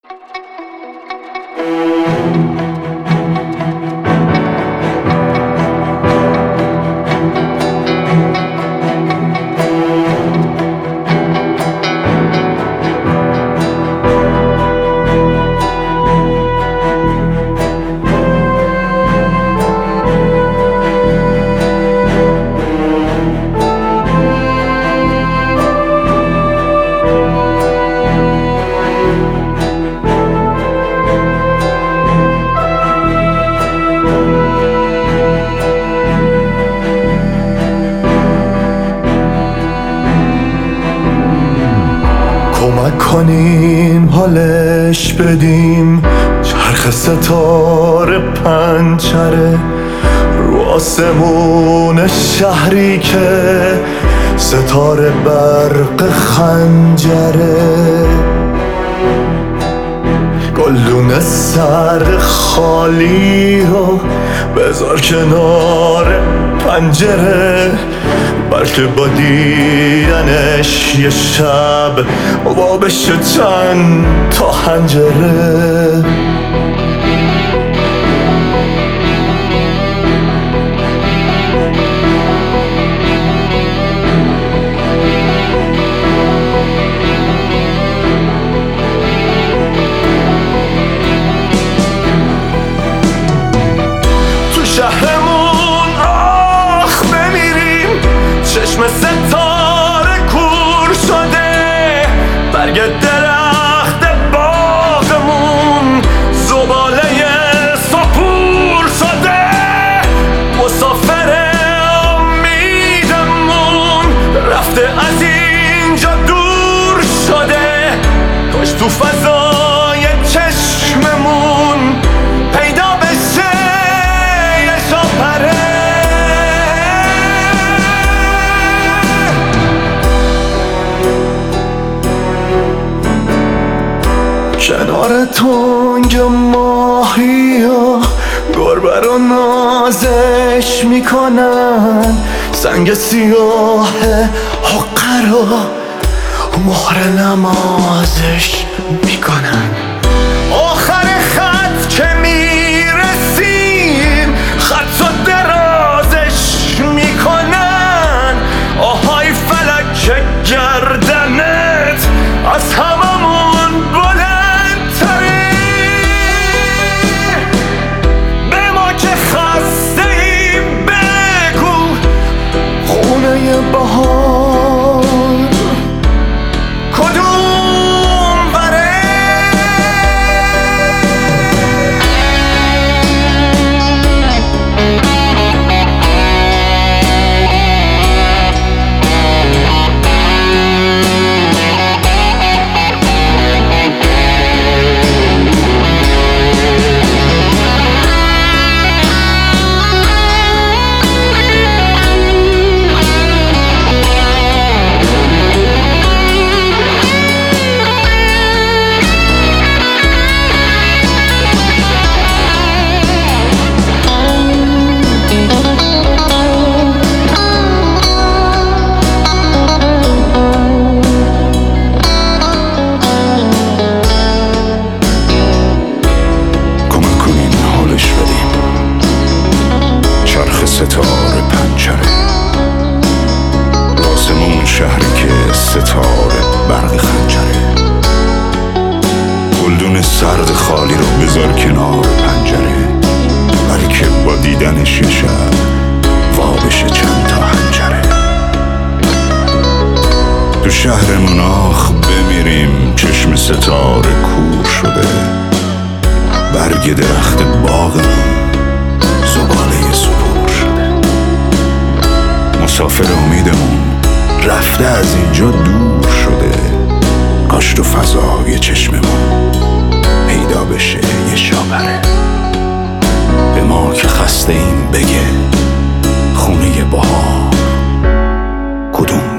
کمک کنیم حالش بدیم، چرخ ستاره پنجره رو آسمون شهری که ستاره برق خنجره. گلدون سر خالی رو بذار کنار پنجره، بلکه با دیدنش یه شب وا بشه چند تا حنجره. تو شهرمون آخ بمیریم، چشم ستاره کور شده، برگ درخت باغمون زباله سپور شده. مسافر امیدمون رفته از اینجا دور شده، کاش تو فضای چشممون پیدا بشه یه شاپره. کنار تنگ ماهیا گربه رو نازش میکنن، سنگ سیاه حقه رو مهر نمازش میکنن. آخر خط که میرسیم خط و درازش میکنن، آهای فلک گردنت از هممون بلندتره. به ما که خسته ایم بگو خونه بهار کدوم بره. ستاره پنجره راسمون شهری که ستاره برق خنجره. گلدون سرد خالی رو بذار کنار پنجره، بلکه با دیدنش یه شب وا بشه چند تا حنجره. تو شهرمون آخ بمیریم، چشم ستاره کور شده، برگ درخت باغمون زباله سپور شده. مسافر امیدمون رفته از اینجا دور شده، کاش تو فضای چشممون پیدا بشه یه شاپره. به ما که خسته این بگه خونه بهار کدوم